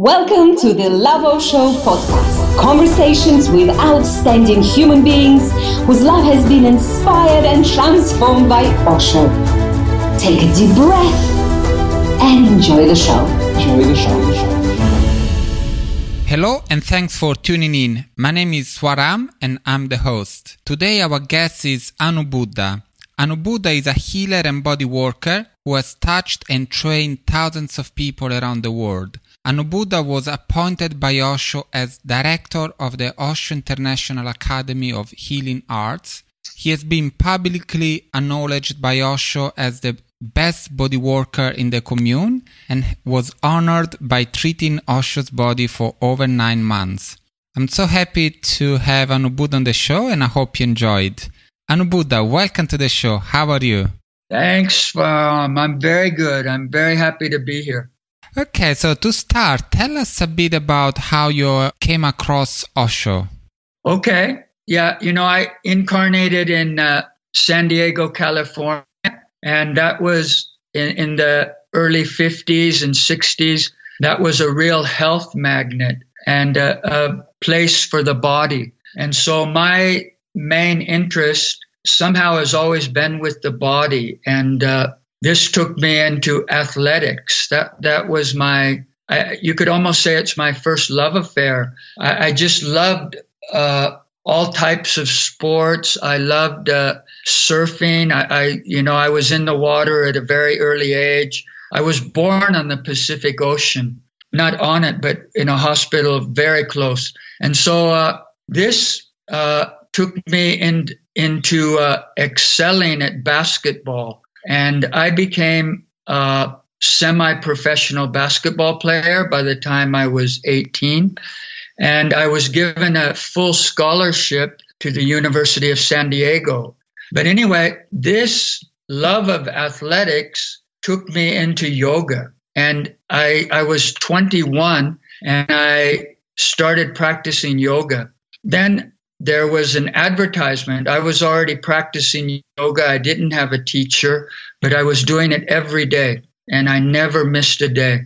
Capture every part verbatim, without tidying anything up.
Welcome to the Love Osho podcast. Conversations with outstanding human beings whose love has been inspired and transformed by Osho. Take a deep breath and enjoy the show. Enjoy the show. The show. Hello and thanks for tuning in. My name is Swaram and I'm the host. Today our guest is Anu Buddha. Anu Buddha is a healer and body worker who has touched and trained thousands of people around the world. Anu Buddha was appointed by Osho as director of the Osho International Academy of Healing Arts. He has been publicly acknowledged by Osho as the best body worker in the commune and was honored by treating Osho's body for over nine months. I'm so happy to have Anu Buddha on the show and I hope you enjoyed. Anu Buddha, welcome to the show. How are you? Thanks, um, I'm very good. I'm very happy to be here. Okay, so to start, tell us a bit about how you came across Osho. Okay, yeah, you know, I incarnated in uh, San Diego, California, and that was in, in the early fifties and sixties. That was a real health magnet and a, a place for the body. And so my main interest somehow has always been with the body, and uh, this took me into athletics. That that was my, I, you could almost say it's my first love affair. I, I just loved uh, all types of sports. I loved uh, surfing. I, I, you know, I was in the water at a very early age. I was born on the Pacific Ocean, not on it, but in a hospital very close. And so uh, this uh, took me in, into uh, excelling at basketball. And I became a semi-professional basketball player by the time I was eighteen. And I was given a full scholarship to the University of San Diego. But anyway, this love of athletics took me into yoga. And I, I was twenty-one and I started practicing yoga. Then there was an advertisement. I was already practicing yoga. I didn't have a teacher, but I was doing it every day, and I never missed a day.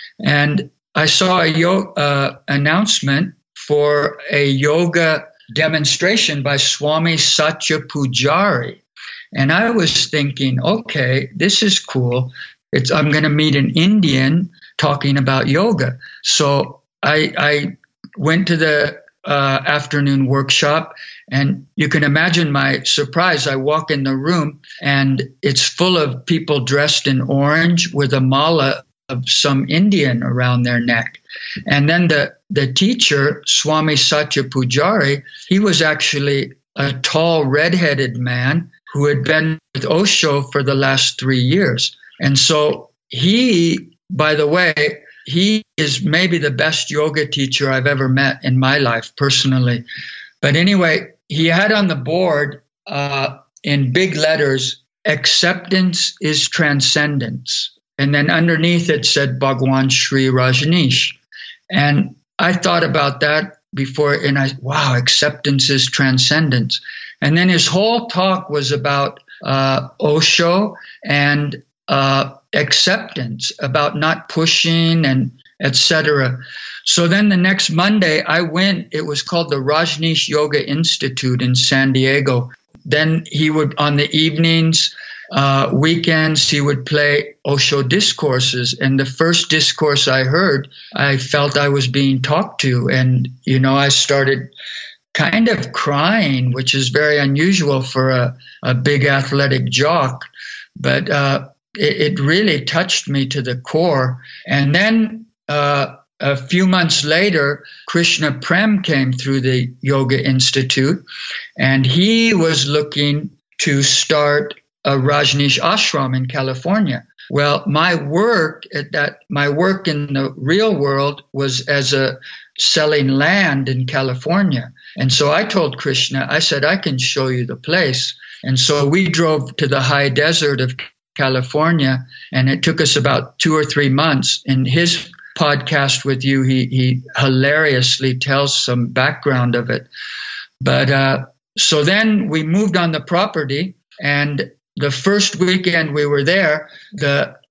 And I saw a yoga uh, announcement for a yoga demonstration by Swami Satyapujari. And I was thinking, okay, this is cool. It's, I'm going to meet an Indian talking about yoga. So I, I went to the Uh, afternoon workshop, and you can imagine my surprise. I walk in the room and it's full of people dressed in orange with a mala of some Indian around their neck. And then the, the teacher, Swami Satyapujari, he was actually a tall red-headed man who had been with Osho for the last three years. And so he, by the way, he is maybe the best yoga teacher I've ever met in my life personally. But anyway, he had on the board uh, in big letters, acceptance is transcendence. And then underneath it said Bhagwan Sri Rajneesh. And I thought about that before, and I, wow, acceptance is transcendence. And then his whole talk was about uh, Osho and uh, acceptance, about not pushing and et cetera. So then the next Monday I went, it was called the Rajneesh Yoga Institute in San Diego. Then he would, on the evenings, uh, weekends, he would play Osho discourses. And the first discourse I heard, I felt I was being talked to. And, you know, I started kind of crying, which is very unusual for a, a big athletic jock. But, uh, It, it really touched me to the core. And then uh, a few months later, Krishna Prem came through the Yoga Institute, and he was looking to start a Rajneesh ashram in California. Well, my work at that, my work in the real world was as a selling land in California. And so I told Krishna, I said, I can show you the place. And so we drove to the high desert of California, and it took us about two or three months. In his podcast with you, he he hilariously tells some background of it. But uh, so then we moved on the property, and the first weekend we were there, the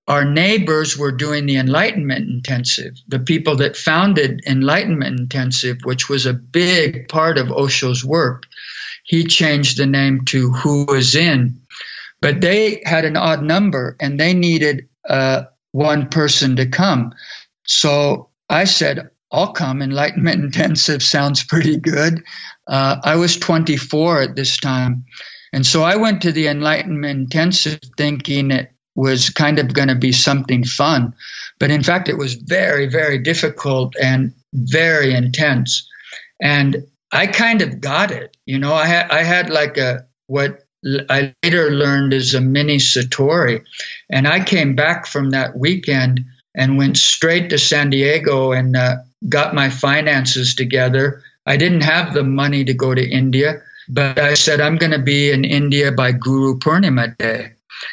our neighbors were doing the Enlightenment Intensive. The people that founded Enlightenment Intensive, which was a big part of Osho's work, he changed the name to Who Was In. But they had an odd number, and they needed uh, one person to come. So I said, I'll come. Enlightenment Intensive sounds pretty good. Uh, I was twenty-four at this time. And so I went to the Enlightenment Intensive thinking it was kind of going to be something fun. But in fact, it was very, very difficult and very intense. And I kind of got it. You know, I had, I had like a, what I later learned is a mini Satori. And I came back from that weekend and went straight to San Diego and uh, got my finances together. I didn't have the money to go to India, but I said, I'm going to be in India by Guru Purnima Day.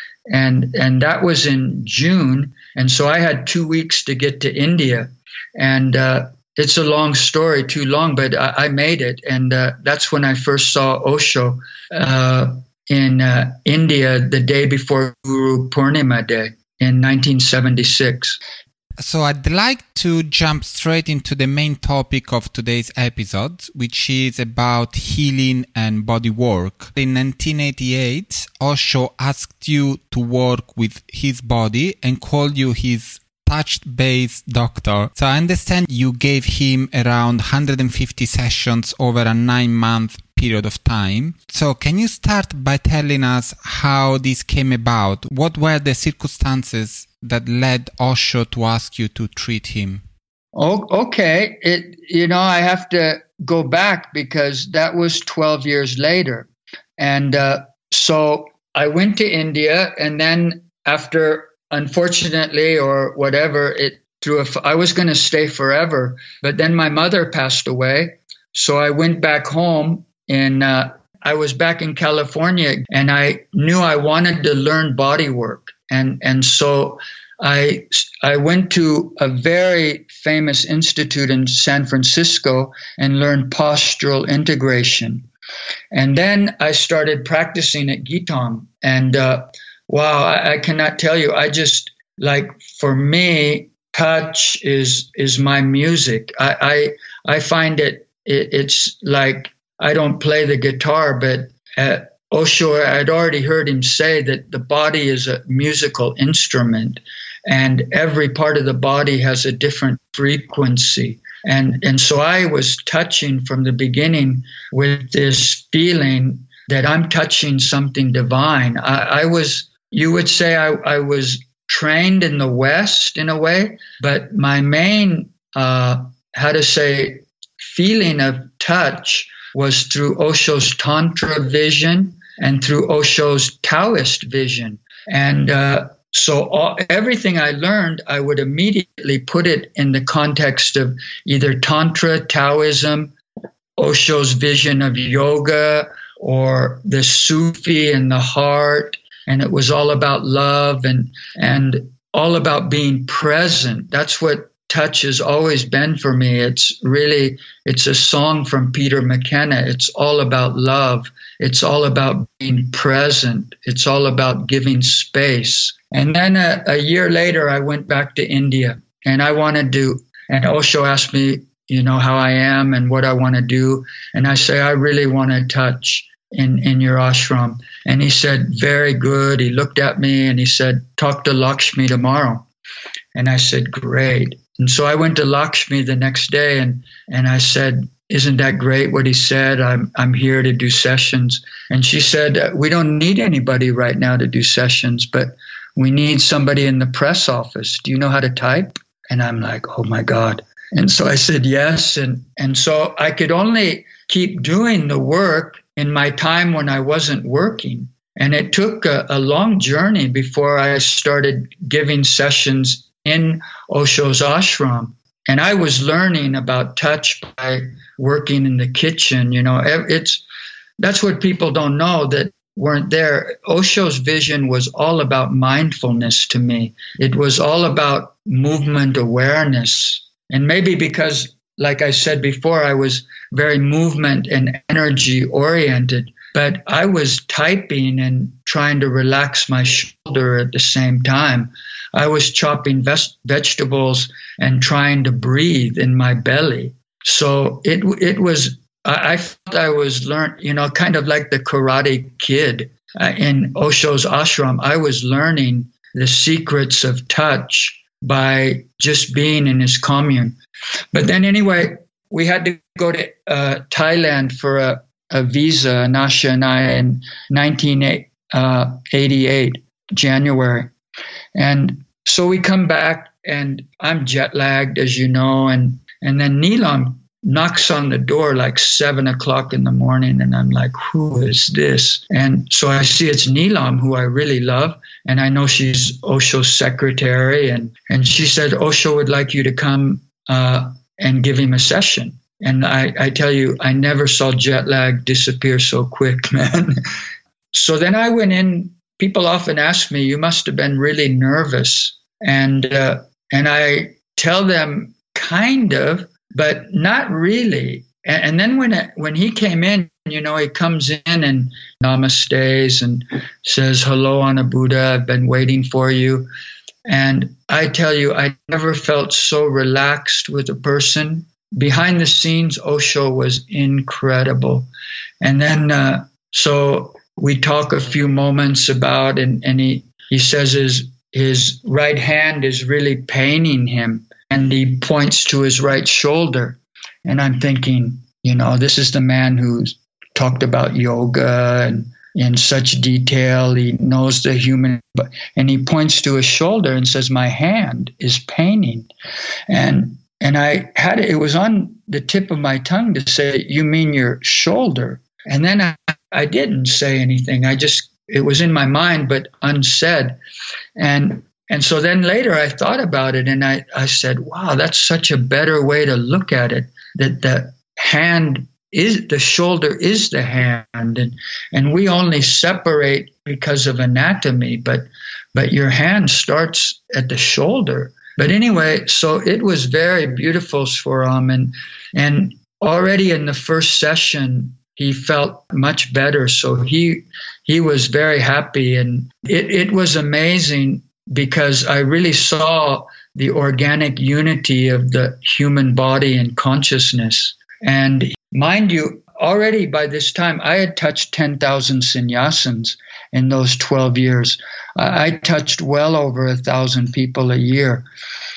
And and that was in June. And so I had two weeks to get to India. And uh, it's a long story, too long, but I, I made it. And uh, that's when I first saw Osho uh, in uh, India the day before Guru Purnima Day in nineteen seventy-six. So I'd like to jump straight into the main topic of today's episode, which is about healing and body work. In nineteen eighty-eight, Osho asked you to work with his body and called you his touch-based doctor. So I understand you gave him around one hundred fifty sessions over a nine-month period of time. So can you start by telling us how this came about? What were the circumstances that led Osho to ask you to treat him? Oh, okay. It, you know, I have to go back because that was twelve years later. And uh, so I went to India, and then after, unfortunately or whatever, it through a, I was going to stay forever, but then my mother passed away. So I went back home, and uh, I was back in California, and I knew I wanted to learn body work. And and so I I went to a very famous institute in San Francisco and learned postural integration. And then I started practicing at Gitam. And uh, wow, I, I cannot tell you. I just, like, for me, touch is is my music. I I, I find it, it it's like I don't play the guitar, but uh, Osho, I'd already heard him say that the body is a musical instrument, and every part of the body has a different frequency. And, and so I was touching from the beginning with this feeling that I'm touching something divine. I, I was, you would say I, I was trained in the West in a way, but my main, uh, how to say, feeling of touch was through Osho's Tantra vision and through Osho's Taoist vision. And uh, so all, everything I learned, I would immediately put it in the context of either Tantra, Taoism, Osho's vision of yoga, or the Sufi and the heart. And it was all about love and and all about being present. That's what touch has always been for me. It's really, it's a song from Peter McKenna. It's all about love. It's all about being present. It's all about giving space. And then a, a year later, I went back to India, and I wanted to, and Osho asked me, you know, how I am and what I want to do. And I say, I really want to touch in, in your ashram. And he said, very good. He looked at me and he said, talk to Lakshmi tomorrow. And I said, great. And so I went to Lakshmi the next day, and, and I said, isn't that great what he said? I'm I'm here to do sessions. And she said, we don't need anybody right now to do sessions, but we need somebody in the press office. Do you know how to type? And I'm like, oh my God. And so I said, yes. And, and so I could only keep doing the work in my time when I wasn't working. And it took a, a long journey before I started giving sessions in Osho's ashram. And I was learning about touch by working in the kitchen. You know, it's, that's what people don't know that weren't there. Osho's vision was all about mindfulness to me. It was all about movement awareness. And maybe because, like I said before, I was very movement and energy oriented, but I was typing and trying to relax my shoulder at the same time. I was chopping ves- vegetables and trying to breathe in my belly. So it it was, I, I felt I was learned, you know, kind of like the Karate Kid uh, in Osho's ashram. I was learning the secrets of touch by just being in his commune. But then anyway, we had to go to uh, Thailand for a, a visa, Nasha and I, in nineteen eighty-eight, January. And so we come back, and I'm jet lagged, as you know, and, and then Neelam knocks on the door like seven o'clock in the morning, and I'm like, who is this? And so I see it's Neelam, who I really love, and I know she's Osho's secretary, and, and she said, Osho would like you to come uh, and give him a session. And I, I tell you, I never saw jet lag disappear so quick, man. So then I went in. People often ask me, you must have been really nervous. And uh, and I tell them kind of, but not really. And, and then when it, when he came in, you know, he comes in and namastes and says, hello, Anubuddha, I've been waiting for you. And I tell you, I never felt so relaxed with a person. Behind the scenes, Osho was incredible. And then, uh, so we talk a few moments about, and, and he, he says his, his right hand is really paining him. And he points to his right shoulder. And I'm thinking, you know, this is the man who's talked about yoga and in such detail. He knows the human, and he points to his shoulder and says, my hand is paining. And and I had it, it was on the tip of my tongue to say, you mean your shoulder? And then I, I didn't say anything. I just, it was in my mind, but unsaid. And and so then later I thought about it, and I, I said, wow, that's such a better way to look at it, that the hand is, the shoulder is the hand, and and we only separate because of anatomy, but but your hand starts at the shoulder. But anyway, so it was very beautiful for him, and and already in the first session he felt much better. So he he was very happy, and it, it was amazing because I really saw the organic unity of the human body and consciousness. And mind you, already by this time, I had touched ten thousand sannyasins in those twelve years. I touched well over a thousand people a year.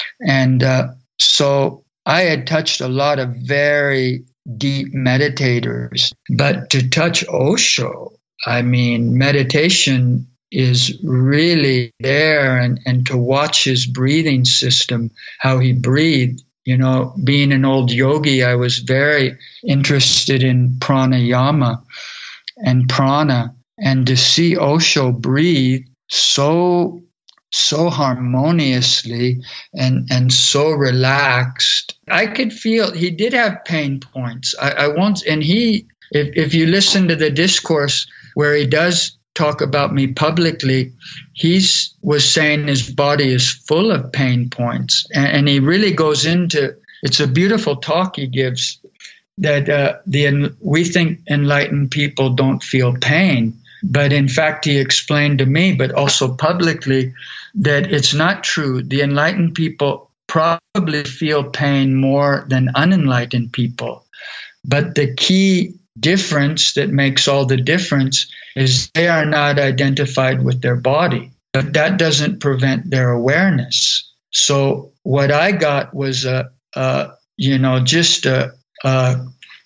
And uh, so I had touched a lot of very deep meditators. But to touch Osho, I mean, meditation is really there, and, and to watch his breathing system, how he breathed. You know, being an old yogi, I was very interested in pranayama and prana, and to see Osho breathe so so harmoniously and, and so relaxed. I could feel he did have pain points. I, I won't, and he, if, if you listen to the discourse where he does talk about me publicly, he was saying his body is full of pain points. And, and he really goes into, it's a beautiful talk he gives, that uh, the we think enlightened people don't feel pain. But in fact, he explained to me, but also publicly, that it's not true. The enlightened people probably feel pain more than unenlightened people. But the key difference that makes all the difference is they are not identified with their body. But that doesn't prevent their awareness. So what I got was a, a you know, just a, a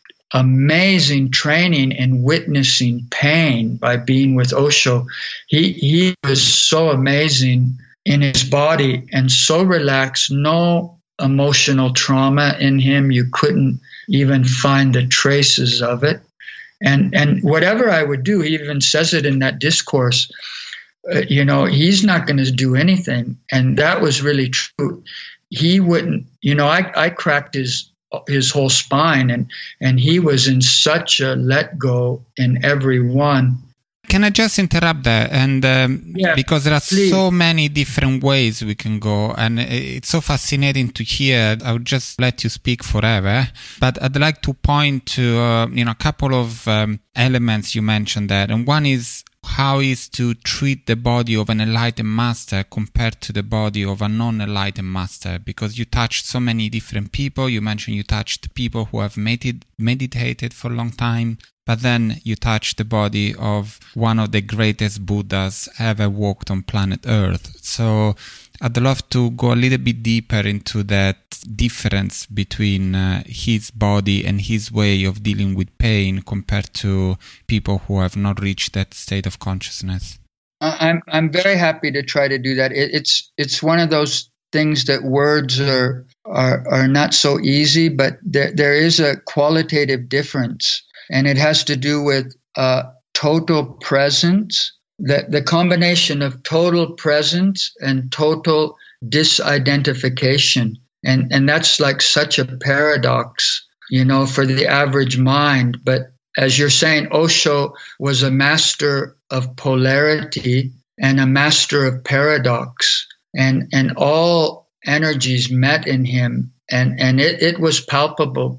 amazing training in witnessing pain by being with Osho. He he was so amazing in his body and so relaxed, no emotional trauma in him. You couldn't even find the traces of it. And and whatever I would do, he even says it in that discourse, uh, you know, he's not going to do anything. And that was really true. He wouldn't, you know, I, I cracked his his whole spine, and, and he was in such a let go in every one. Can I just interrupt there? And um, yeah, because there are please. so many different ways we can go, and it's so fascinating to hear. I would just let you speak forever, but I'd like to point to uh, you know a couple of um, elements you mentioned there, and one is how is to treat the body of an enlightened master compared to the body of a non-enlightened master, because you touched so many different people. You mentioned you touched people who have medit- meditated for a long time, but then you touched the body of one of the greatest Buddhas ever walked on planet Earth. So I'd love to go a little bit deeper into that difference between uh, his body and his way of dealing with pain compared to people who have not reached that state of consciousness. I'm I'm very happy to try to do that. It, it's it's one of those things that words are are are not so easy, but there there is a qualitative difference, and it has to do with uh, total presence. The, the combination of total presence and total disidentification. And, and that's like such a paradox, you know, for the average mind. But as you're saying, Osho was a master of polarity and a master of paradox. And, and all energies met in him. And, and it, it was palpable.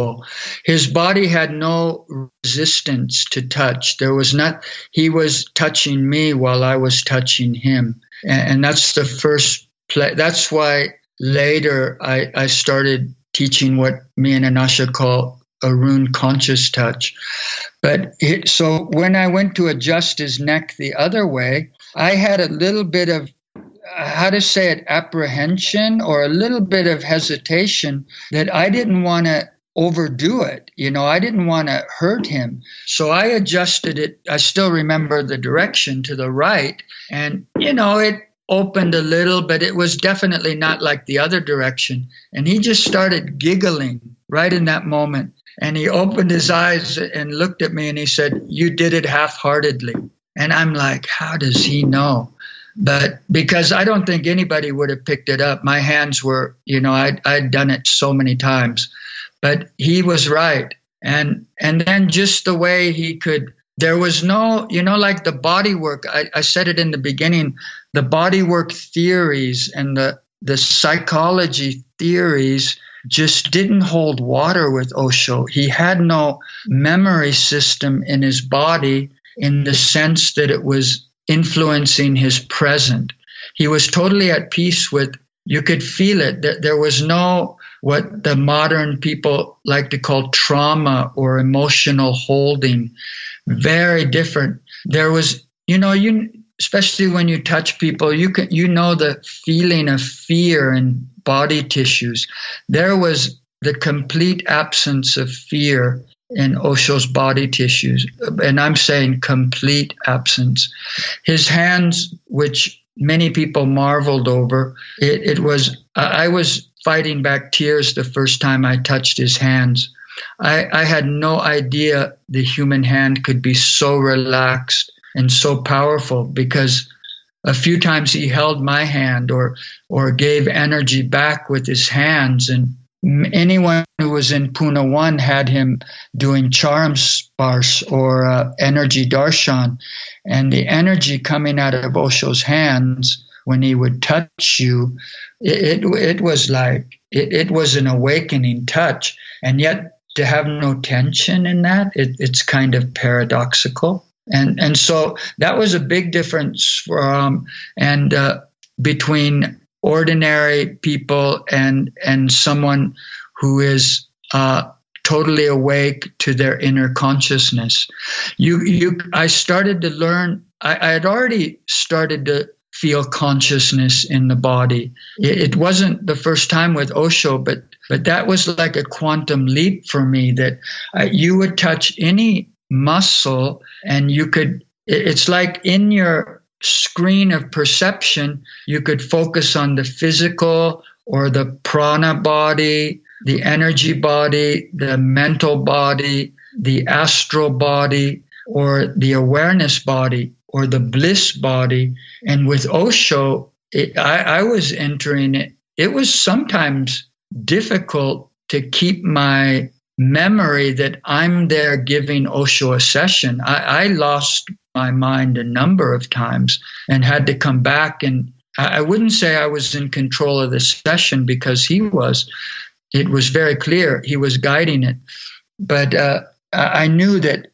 His body had no resistance to touch. There was not, he was touching me while I was touching him. And, and that's the first play. That's why later I, I started teaching what me and Anasha call Arun conscious touch. But it, so when I went to adjust his neck the other way, I had a little bit of, how to say it, apprehension or a little bit of hesitation that I didn't want to overdo it. You know, I didn't want to hurt him. So I adjusted it. I still remember the direction to the right. And, you know, it opened a little, but it was definitely not like the other direction. And he just started giggling right in that moment. And he opened his eyes and looked at me and he said, "You did it half-heartedly." And I'm like, how does he know? But because I don't think anybody would have picked it up. My hands were, you know, I'd, I'd done it so many times. But he was right. And and then just the way he could, there was no, you know, like the body work, I, I said it in the beginning, the body work theories and the, the psychology theories just didn't hold water with Osho. He had no memory system in his body in the sense that it was influencing his present. He was totally at peace with, you could feel it. There was no, what the modern people like to call trauma or emotional holding. Very different. There was, you know, you, especially when you touch people, you can, you know, the feeling of fear in body tissues. There was the complete absence of fear in Osho's body tissues. And I'm saying complete absence. His hands, which many people marveled over, it, it was, I was fighting back tears the first time I touched his hands. I, I had no idea the human hand could be so relaxed and so powerful, because a few times he held my hand or or gave energy back with his hands, and anyone who was in Pune one had him doing charm spars or uh, energy darshan, and the energy coming out of Osho's hands when he would touch you, it it, it was like it, it was an awakening touch, and yet to have no tension in that, it, it's kind of paradoxical. And and so that was a big difference from and uh, between ordinary people and and someone who is uh, totally awake to their inner consciousness. You you I started to learn. I, I had already started to feel consciousness in the body. It, it wasn't the first time with Osho, but but that was like a quantum leap for me. That I, you would touch any muscle and you could, it's like in your screen of perception, you could focus on the physical or the prana body, the energy body, the mental body, the astral body, or the awareness body, or the bliss body. And with Osho, it, I, I was entering it. It was sometimes difficult to keep my memory that I'm there giving Osho a session. I, I lost my mind a number of times and had to come back. And I, I wouldn't say I was in control of the session, because he was. It was very clear he was guiding it. But uh, I knew that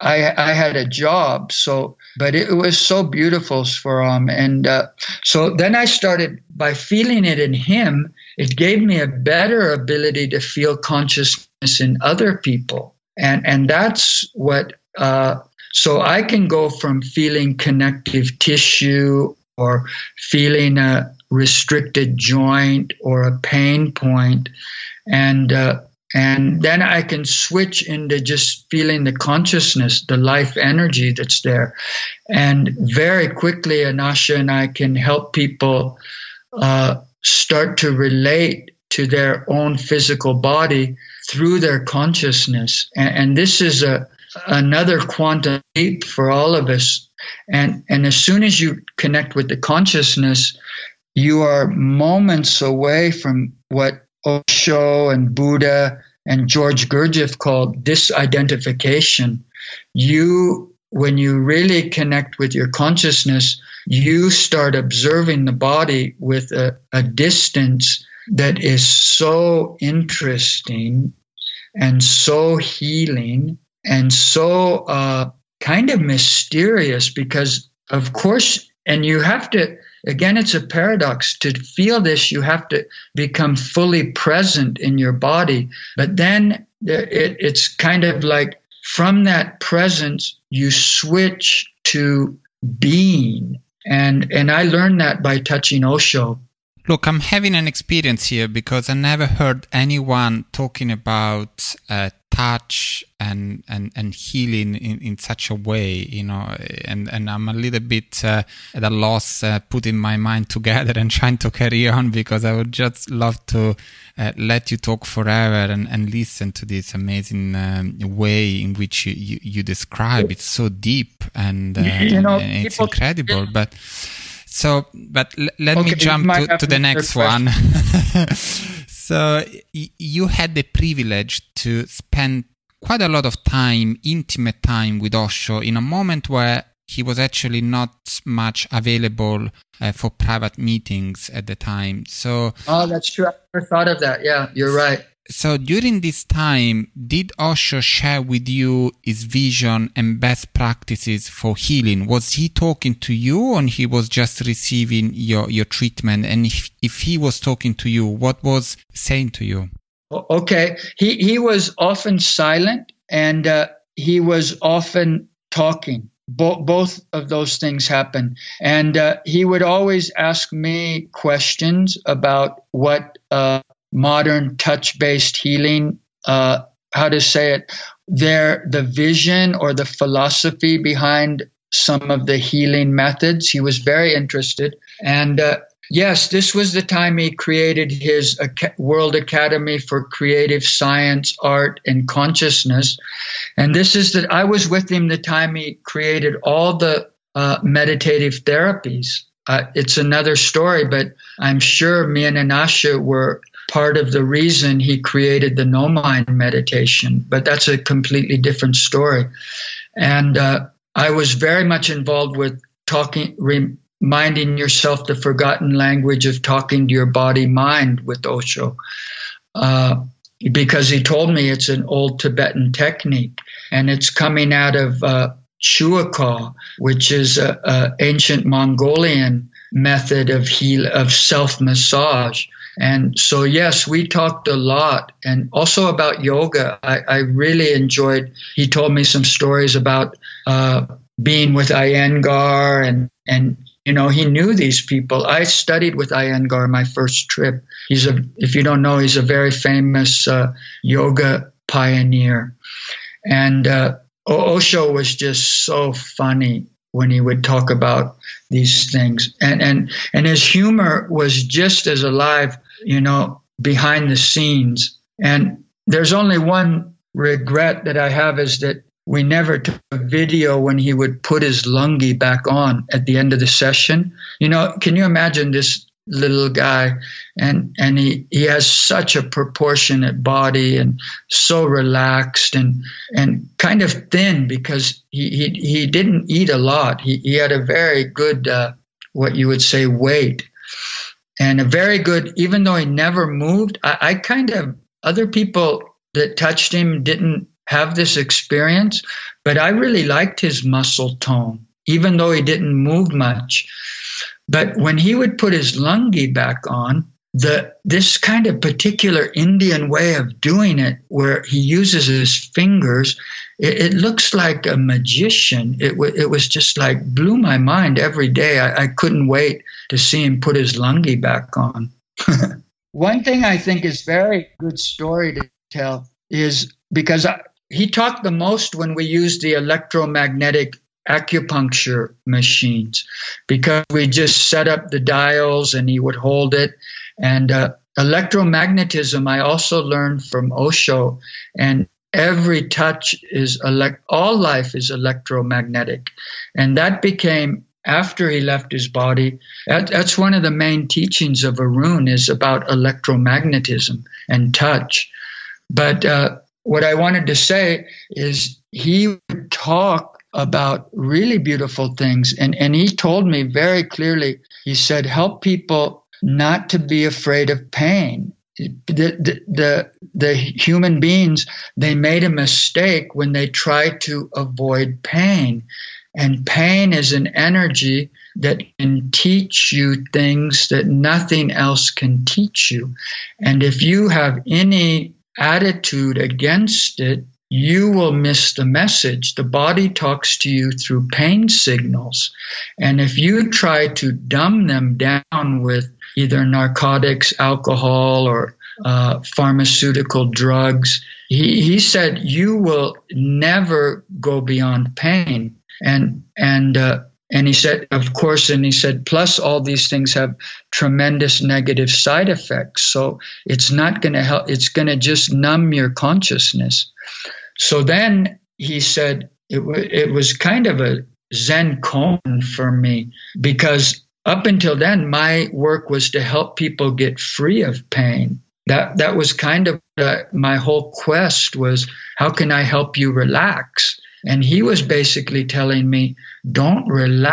I, I had a job, so, but it was so beautiful for him. And uh, so then I started by feeling it in him. It gave me a better ability to feel consciousness in other people. And, and that's what, uh, so I can go from feeling connective tissue or feeling a restricted joint or a pain point, and uh, and then I can switch into just feeling the consciousness, the life energy that's there. And very quickly, Anasha and I can help people uh, start to relate to their own physical body through their consciousness. And, and this is a another quantum leap for all of us. And, and as soon as you connect with the consciousness, you are moments away from what Osho and Buddha and George Gurdjieff called disidentification. You, when you really connect with your consciousness, you start observing the body with a, a distance that is so interesting and so healing and so uh, kind of mysterious, because, of course, and you have to, again, it's a paradox. To feel this, you have to become fully present in your body. But then it, it's kind of like from that presence, you switch to being. And, and I learned that by touching Osho. Look, I'm having an experience here because I never heard anyone talking about uh, touch and, and, and healing in, in such a way, you know, and, and I'm a little bit uh, at a loss uh, putting my mind together and trying to carry on, because I would just love to uh, let you talk forever and, and listen to this amazing um, way in which you, you, you describe. It's so deep and, uh, you know, and it's people, incredible, but... So, but l- let okay, me jump to, to the next one. So, y- you had the privilege to spend quite a lot of time, intimate time with Osho in a moment where he was actually not much available uh, for private meetings at the time. So, oh, that's true. I never thought of that. Yeah, you're right. So during this time, did Osho share with you his vision and best practices for healing? Was he talking to you, or he was just receiving your, your treatment? And if, if he was talking to you, what was saying to you? Okay. He, he was often silent, and uh, he was often talking. Bo- both of those things happen. And uh, he would always ask me questions about what uh, modern touch-based healing, uh, how to say it, there, the vision or the philosophy behind some of the healing methods. He was very interested. And uh, yes, this was the time he created his Ac- World Academy for Creative Science, Art, and Consciousness. And this is that I was with him the time he created all the uh, meditative therapies. Uh, it's another story, but I'm sure me and Anasha were part of the reason he created the no mind meditation, but that's a completely different story. And uh, I was very much involved with talking, reminding yourself the forgotten language of talking to your body mind with Osho, uh, because he told me it's an old Tibetan technique, and it's coming out of uh, Chuakau, which is a, a ancient Mongolian method of heal of self-massage. And so, yes, we talked a lot, and also about yoga. I, I really enjoyed, he told me some stories about uh, being with Iyengar, and, and, you know, he knew these people. I studied with Iyengar my first trip. He's a, if you don't know, he's a very famous uh, yoga pioneer. And uh, Osho was just so funny when he would talk about these things. And, and, and his humor was just as alive, you know, behind the scenes. And there's only one regret that I have, is that we never took a video when he would put his lungi back on at the end of the session. You know, can you imagine this little guy? And, and he, he has such a proportionate body and so relaxed and, and kind of thin, because he, he, he didn't eat a lot. He, he had a very good, uh, what you would say, weight. And a very good, even though he never moved, I, I kind of, other people that touched him didn't have this experience, but I really liked his muscle tone, even though he didn't move much. But when he would put his lungi back on, the this kind of particular Indian way of doing it, where he uses his fingers, it, it looks like a magician. It, w- it was just like blew my mind every day. I, I couldn't wait to see him put his lungi back on. One thing I think is very good story to tell is because I, he talked the most when we used the electromagnetic acupuncture machines, because we just set up the dials and he would hold it. And uh, electromagnetism, I also learned from Osho, and every touch is, elect- all life is electromagnetic. And that became, after he left his body, that, that's one of the main teachings of Arun, is about electromagnetism and touch. But uh, what I wanted to say is he would talk about really beautiful things. And, and he told me very clearly, he said, help people not to be afraid of pain. The, the, the, the human beings, they made a mistake when they tried to avoid pain. And pain is an energy that can teach you things that nothing else can teach you. And if you have any attitude against it, you will miss the message. The body talks to you through pain signals. And if you try to dumb them down with either narcotics, alcohol, or uh, pharmaceutical drugs, he, he said you will never go beyond pain. And and uh, and he said, of course, and he said, plus all these things have tremendous negative side effects. So it's not going to help. It's going to just numb your consciousness. So then he said it, w- it was kind of a Zen koan for me, because up until then, my work was to help people get free of pain. That that was kind of uh, my whole quest, was how can I help you relax? And he was basically telling me, don't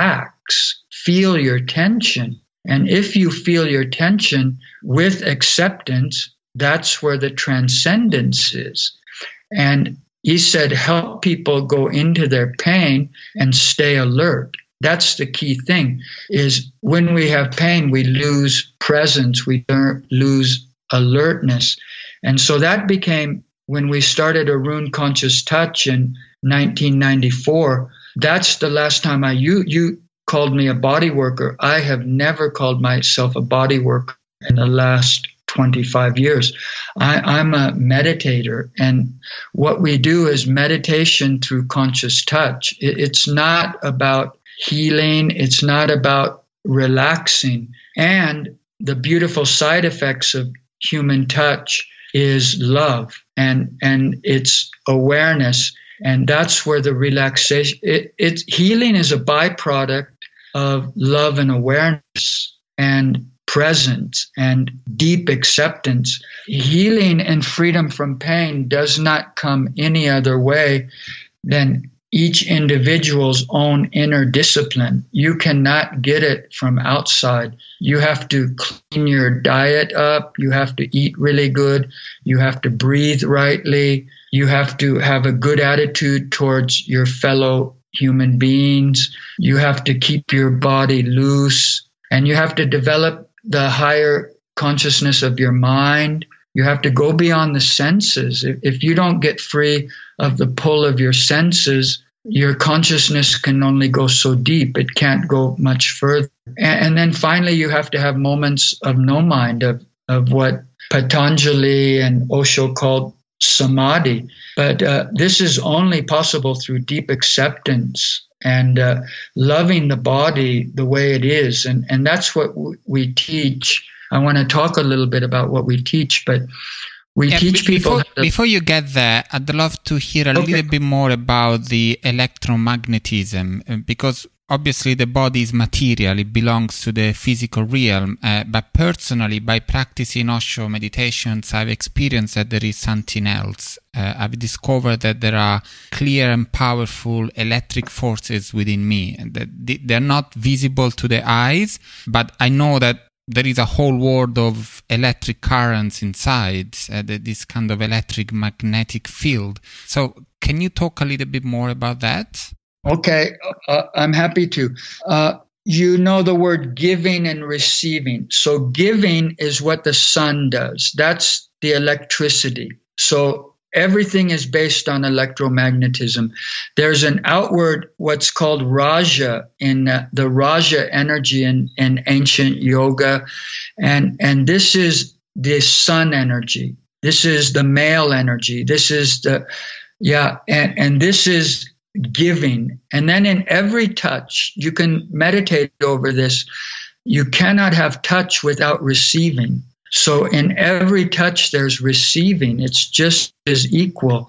relax, feel your tension. And if you feel your tension with acceptance, that's where the transcendence is. And he said, help people go into their pain and stay alert. That's the key thing, is when we have pain, we lose presence, we lose alertness. And so that became, when we started Arun Conscious Touch in nineteen ninety-four, that's the last time I, you, you called me a body worker. I have never called myself a body worker in the last twenty-five years. I, I'm a meditator, and what we do is meditation through conscious touch. It, it's not about healing. It's not about relaxing. And the beautiful side effects of human touch is love, and, and it's awareness. And that's where the relaxation, it, it's healing is a byproduct of love and awareness and presence and deep acceptance. Healing and freedom from pain does not come any other way than each individual's own inner discipline. You cannot get it from outside. You have to clean your diet up. You have to eat really good. You have to breathe rightly. You have to have a good attitude towards your fellow human beings. You have to keep your body loose, and you have to develop the higher consciousness of your mind. You have to go beyond the senses. If, if you don't get free of the pull of your senses, your consciousness can only go so deep. It can't go much further. And, and then finally, you have to have moments of no mind, of, of what Patanjali and Osho called samadhi. But uh, this is only possible through deep acceptance and uh, loving the body the way it is. And, and that's what w- we teach. I want to talk a little bit about what we teach, but we yeah, teach b- people... Before, before you get there, I'd love to hear a okay. little bit more about the electromagnetism, because obviously the body is material, it belongs to the physical realm, uh, but personally, by practicing Osho meditations, I've experienced that there is something else. Uh, I've discovered that there are clear and powerful electric forces within me, and that they're not visible to the eyes, but I know that there is a whole world of electric currents inside, uh, this kind of electric magnetic field. So can you talk a little bit more about that? Okay, uh, I'm happy to. Uh, you know the word giving and receiving. So giving is what the sun does. That's the electricity. So everything is based on electromagnetism. There's an outward, what's called Raja, in uh, the Raja energy in, in ancient yoga. And, and this is the sun energy. This is the male energy. This is the, yeah, and, and this is giving. And then in every touch, you can meditate over this. You cannot have touch without receiving. So in every touch, there's receiving. It's just as equal.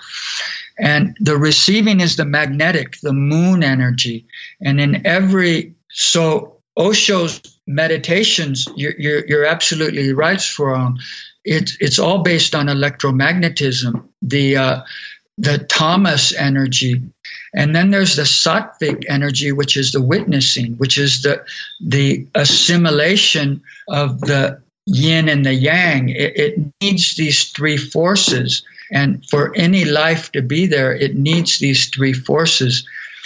And the receiving is the magnetic, the moon energy. And in every, so Osho's meditations, you're, you're, you're absolutely right, Swaram. It's, it's all based on electromagnetism, the, uh, the tamas energy. And then there's the sattvic energy, which is the witnessing, which is the, the assimilation of the yin and the yang. It, it needs these three forces. And for any life to be there, it needs these three forces.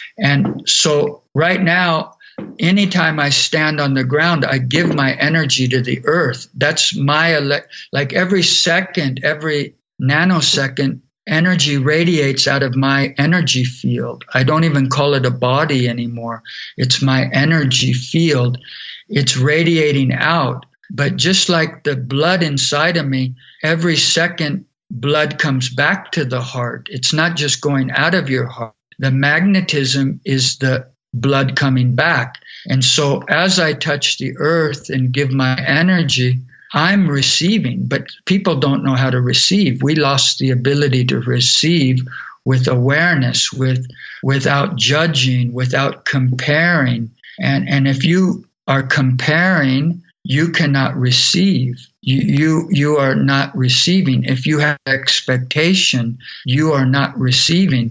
And so right now, anytime I stand on the ground, I give my energy to the earth. That's my, ele- like every second, every nanosecond, energy radiates out of my energy field. I don't even call it a body anymore. It's my energy field. It's radiating out. But just like the blood inside of me, every second blood comes back to the heart. It's not just going out of your heart. The magnetism is the blood coming back. And so as I touch the earth and give my energy, I'm receiving, but people don't know how to receive. We lost the ability to receive with awareness, with without judging, without comparing. And, and if you are comparing, you cannot receive. You, you, you are not receiving. If you have expectation, you are not receiving.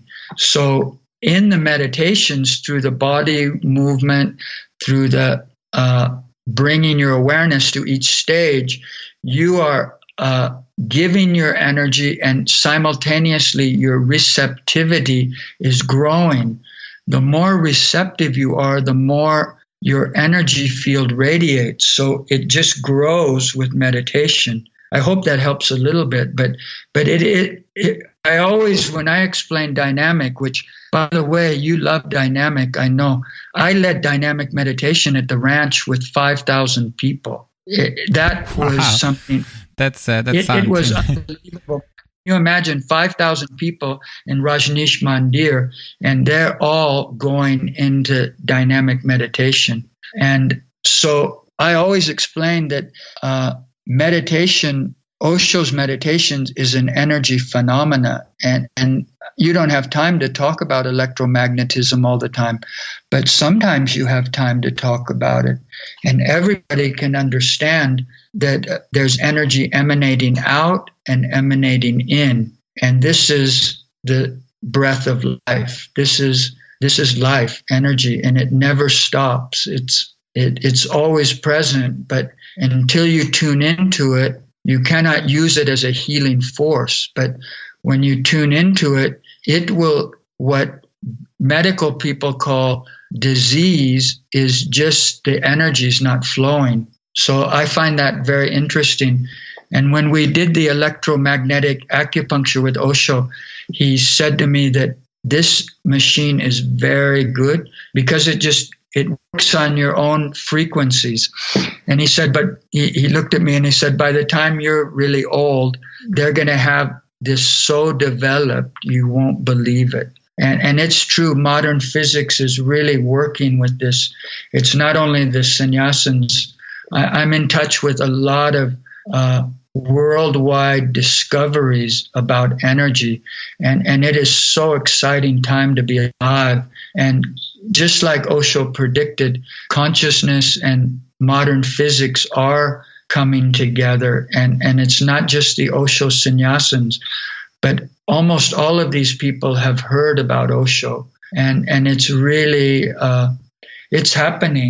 So in the meditations, through the body movement, through the uh, bringing your awareness to each stage, you are uh, giving your energy, and simultaneously your receptivity is growing. The more receptive you are, the more your energy field radiates. So it just grows with meditation. I hope that helps a little bit, but but it, it, it I always, when I explain dynamic, which, by the way, you love dynamic, I know. I led dynamic meditation at the ranch with five thousand people. It, that was wow. something. That's uh, that it, sounds it was unbelievable. You imagine five thousand people in Rajneesh Mandir, and they're all going into dynamic meditation. And so I always explain that uh, meditation, Osho's meditations, is an energy phenomena. And, and you don't have time to talk about electromagnetism all the time, but sometimes you have time to talk about it. And everybody can understand that uh, there's energy emanating out and emanating in. And this is the breath of life. This is this is life, energy, and it never stops. It's it, it's always present, but until you tune into it, you cannot use it as a healing force. But when you tune into it, it will, what medical people call disease, is just the energy's not flowing. So I find that very interesting. And when we did the electromagnetic acupuncture with Osho, he said to me that this machine is very good because it just, it works on your own frequencies. And he said, but he, he looked at me and he said, by the time you're really old, they're going to have this so developed, you won't believe it. And, and it's true, modern physics is really working with this. It's not only the sannyasins. I, I'm in touch with a lot of uh, worldwide discoveries about energy. And, and it is so exciting time to be alive. And just like Osho predicted, consciousness and modern physics are coming together. And, and it's not just the Osho sannyasins, but almost all of these people have heard about Osho. And, and it's really, uh, it's happening.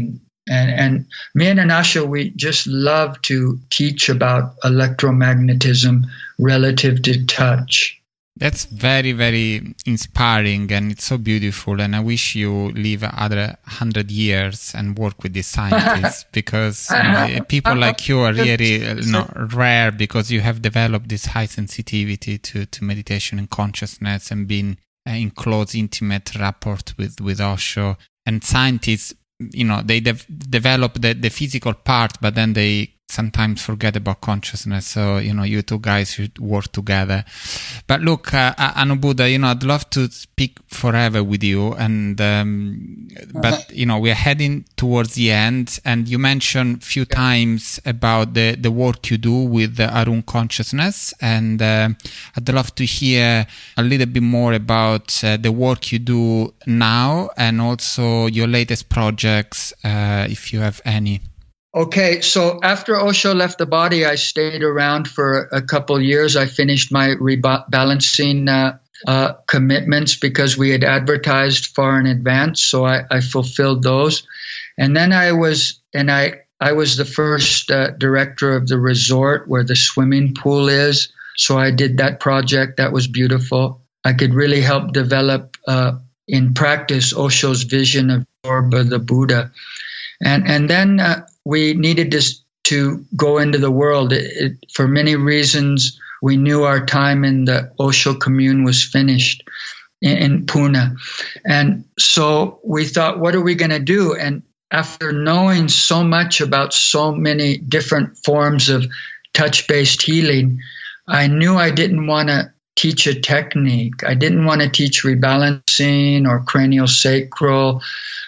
And, and me and Anasha, we just love to teach about electromagnetism relative to touch. That's very, very inspiring, and it's so beautiful. And I wish you live another hundred years and work with these scientists, because you know, people like you are really you know, rare, because you have developed this high sensitivity to, to meditation and consciousness, and been in close, intimate rapport with, with Osho. And scientists, you know, they de- develop the, the physical part, but then they sometimes forget about consciousness. So, you know, you two guys should work together. But look, uh, Anubuddha, you know, I'd love to speak forever with you. And, um, but, you know, we're heading towards the end. And you mentioned a few times about the, the work you do with the Arun consciousness. And uh, I'd love to hear a little bit more about uh, the work you do now, and also your latest projects, uh, if you have any. Okay, so after Osho left the body, I stayed around for a couple years. I finished my rebalancing uh, uh, commitments because we had advertised far in advance, so I, I fulfilled those. And then I was, and I, I was the first uh, director of the resort where the swimming pool is. So I did that project. That was beautiful. I could really help develop uh, in practice Osho's vision of the Buddha. And and then uh, we needed to, to go into the world. It, it, for many reasons, we knew our time in the Osho commune was finished in, in Pune. And so we thought, what are we going to do? And after knowing so much about so many different forms of touch-based healing, I knew I didn't want to teach a technique. I didn't want to teach rebalancing or craniosacral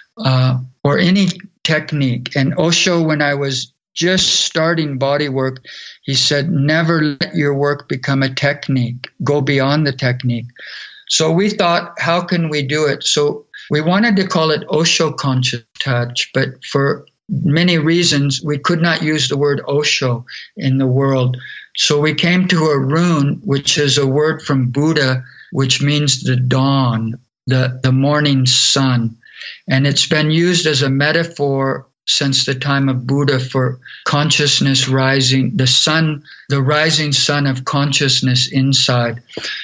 uh, or any technique. And Osho, when I was just starting body work, he said, never let your work become a technique. Go beyond the technique. So we thought, how can we do it? So we wanted to call it Osho Conscious Touch, but for many reasons, we could not use the word Osho in the world. So we came to Arun, which is a word from Buddha, which means the dawn, the, the morning sun. And it's been used as a metaphor since the time of Buddha for consciousness rising, the sun, the rising sun of consciousness inside.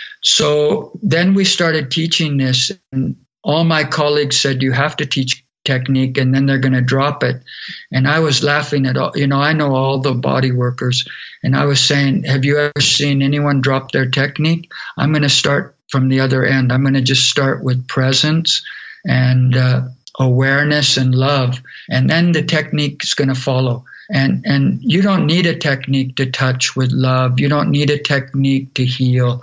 So then we started teaching this, and all my colleagues said, you have to teach technique, and then they're going to drop it. And I was laughing at all, you know, I know all the body workers, and I was saying, have you ever seen anyone drop their technique? I'm going to start from the other end. I'm going to just start with presence and uh, awareness and love, and then the technique is going to follow. And and you don't need a technique to touch with love. You don't need a technique to heal,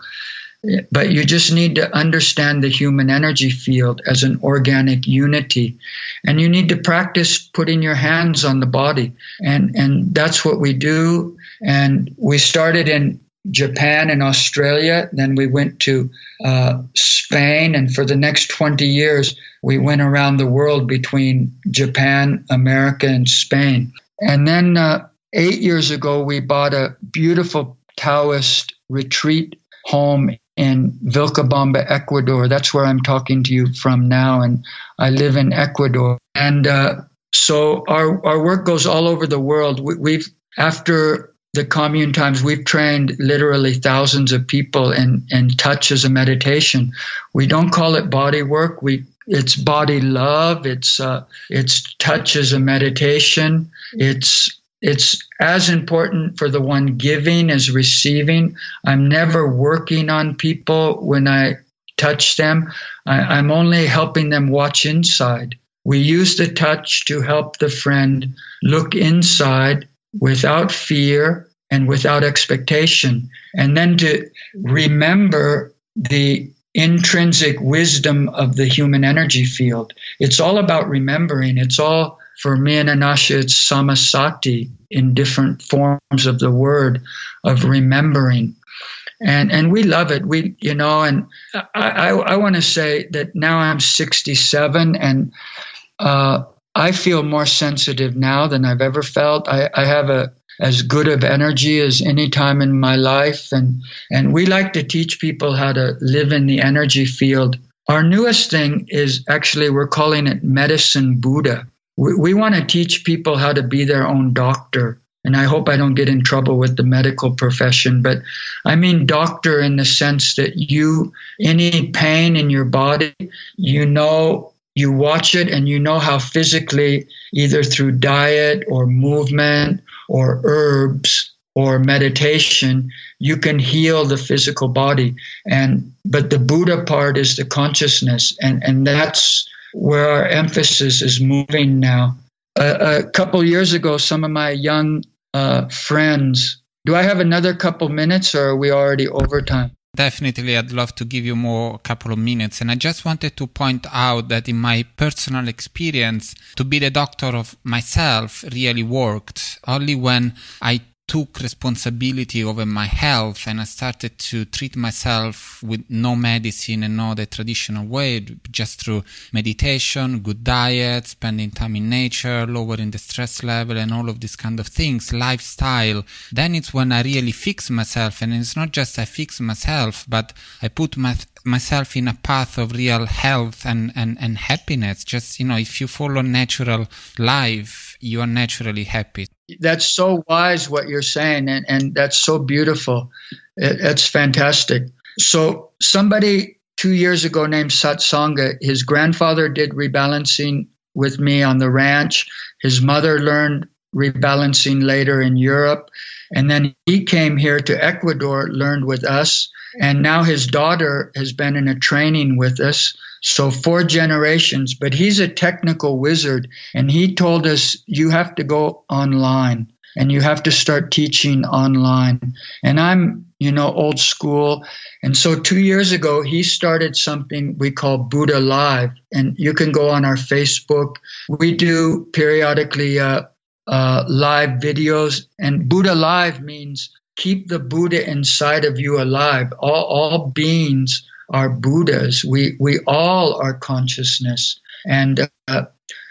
but you just need to understand the human energy field as an organic unity. And you need to practice putting your hands on the body. And and that's what we do. And we started in Japan and Australia. Then we went to uh, Spain. And for the next twenty years, we went around the world between Japan, America, and Spain. And then uh, eight years ago, we bought a beautiful Taoist retreat home in Vilcabamba, Ecuador. That's where I'm talking to you from now. And I live in Ecuador. And uh, so our, our work goes all over the world. We, we've, after the commune times, we've trained literally thousands of people in, in touch as a meditation. We don't call it body work. We It's body love. It's uh, it's touch as a meditation. It's it's as important for the one giving as receiving. I'm never working on people when I touch them. I, I'm only helping them watch inside. We use the touch to help the friend look inside without fear and without expectation, and then to remember the intrinsic wisdom of the human energy field. It's all about remembering. It's all, for me and Anasha, it's samasati in different forms of the word of remembering. And and we love it. We, you know, and I, I, I want to say that now I'm sixty-seven, and uh, I feel more sensitive now than I've ever felt. I, I have a as good of energy as any time in my life. And, and we like to teach people how to live in the energy field. Our newest thing is actually, we're calling it Medicine Buddha. we, we want to teach people how to be their own doctor. And I hope I don't get in trouble with the medical profession, but I mean doctor in the sense that you, any pain in your body, you know, you watch it and you know how physically, either through diet or movement or herbs or meditation, you can heal the physical body. And but the Buddha part is the consciousness, and, and that's where our emphasis is moving now. A, a couple years ago, some of my young uh, friends, do I have another couple minutes or are we already over time? Definitely, I'd love to give you more, a couple of minutes. And I just wanted to point out that in my personal experience, to be the doctor of myself really worked. Only when I took responsibility over my health and I started to treat myself with no medicine and no the traditional way, just through meditation, good diet, spending time in nature, lowering the stress level and all of these kind of things, lifestyle, then it's when I really fix myself. And it's not just I fix myself, but I put my myself in a path of real health and, and, and happiness. Just, you know, if you follow natural life, you are naturally happy. That's so wise what you're saying, and, and that's so beautiful. It, it's fantastic. So somebody two years ago named Satsanga, his grandfather did rebalancing with me on the ranch. His mother learned rebalancing later in Europe. And then he came here to Ecuador, learned with us. And now his daughter has been in a training with us. So four generations, but he's a technical wizard. And he told us, you have to go online and you have to start teaching online. And I'm, you know, old school. And so two years ago, he started something we call Buddha Live. And you can go on our Facebook. We do periodically uh, uh, live videos. And Buddha Live means keep the Buddha inside of you alive. All, all beings are Buddhas. We we all are consciousness. And uh,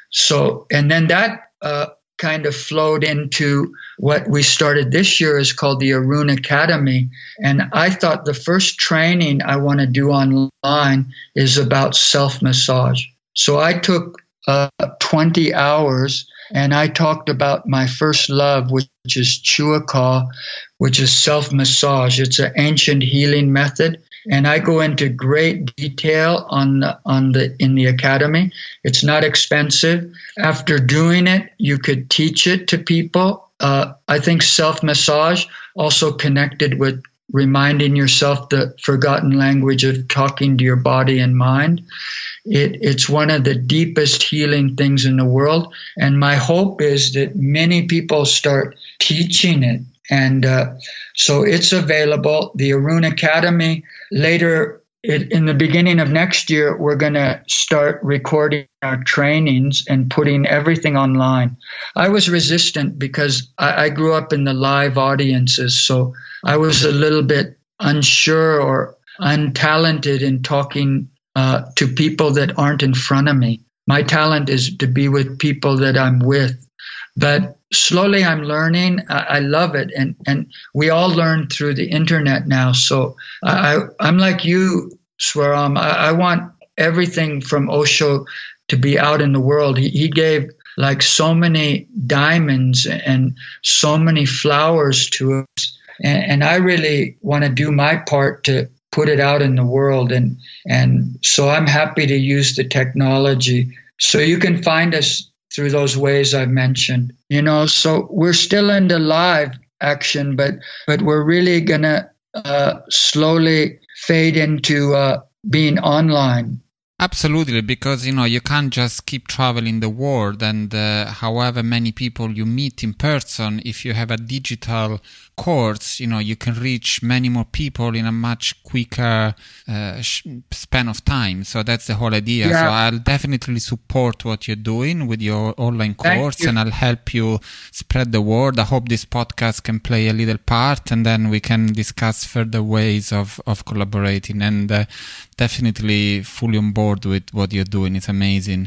so, and then that uh, kind of flowed into what we started this year is called the Arun Academy. And I thought the first training I want to do online is about self-massage. So I took uh, twenty hours and I talked about my first love, which is Chuaka, which is self-massage. It's an ancient healing method. And I go into great detail on the, on the in the academy. It's not expensive. After doing it, you could teach it to people. Uh, I think self-massage also connected with reminding yourself the forgotten language of talking to your body and mind. It, it's one of the deepest healing things in the world. And my hope is that many people start teaching it. And uh, so it's available. The Arun Academy, later it, in the beginning of next year, we're going to start recording our trainings and putting everything online. I was resistant because I, I grew up in the live audiences. So I was a little bit unsure or untalented in talking uh, to people that aren't in front of me. My talent is to be with people that I'm with. But slowly I'm learning. I, I love it. And, and we all learn through the internet now. So I, I'm like you, Swaram. I, I want everything from Osho to be out in the world. He, he gave like so many diamonds and so many flowers to us. And, and I really want to do my part to put it out in the world. And, and so I'm happy to use the technology. So you can find us through those ways I've mentioned, you know, so we're still in the live action, but, but we're really going to uh, slowly fade into uh, being online. Absolutely, because, you know, you can't just keep traveling the world and uh, however many people you meet in person, if you have a digital course, you know, you can reach many more people in a much quicker uh, sh- span of time. So that's the whole idea. Yeah. So I'll definitely support what you're doing with your online course and I'll help you spread the word. I hope this podcast can play a little part and then we can discuss further ways of, of collaborating and uh, definitely fully on board with what you're doing. It's amazing.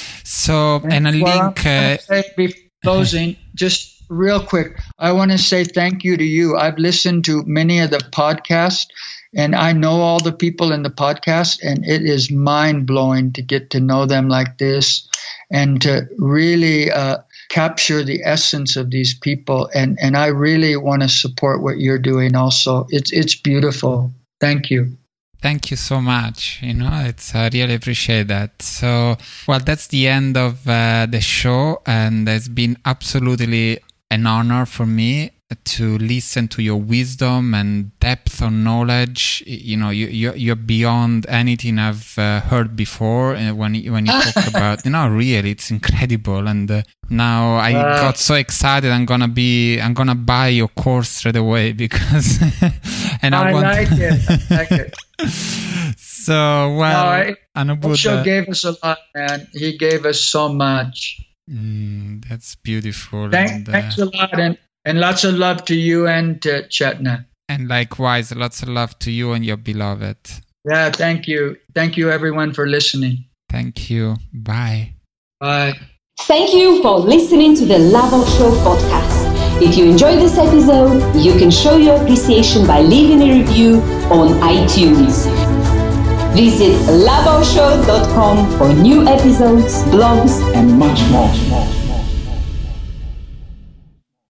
So, and, and a well, link... Uh, before closing, just real quick, I want to say thank you to you. I've listened to many of the podcasts and I know all the people in the podcast and it is mind-blowing to get to know them like this. and to really uh, capture the essence of these people. And, and I really want to support what you're doing also. It's, it's beautiful. Thank you. Thank you so much. You know, it's I really appreciate that. So, well, that's the end of uh, the show, and it's been absolutely an honor for me to listen to your wisdom and depth of knowledge. You know, you, you're, you're beyond anything I've uh, heard before. And when you, when you talk about, you know, really, it's incredible. And uh, now I uh, got so excited. I'm gonna be, I'm gonna buy your course straight away because. and I, I want like it. I like it. So well, no, Osho gave us a lot, man. He gave us so much. Mm, that's beautiful. Thank, and, uh, thanks a lot, and, and lots of love to you and to Chetna. And likewise, lots of love to you and your beloved. Yeah, thank you. Thank you, everyone, for listening. Thank you. Bye. Bye. Thank you for listening to the Love Osho podcast. If you enjoyed this episode, you can show your appreciation by leaving a review on iTunes. Visit love osho dot com for new episodes, blogs, and much more.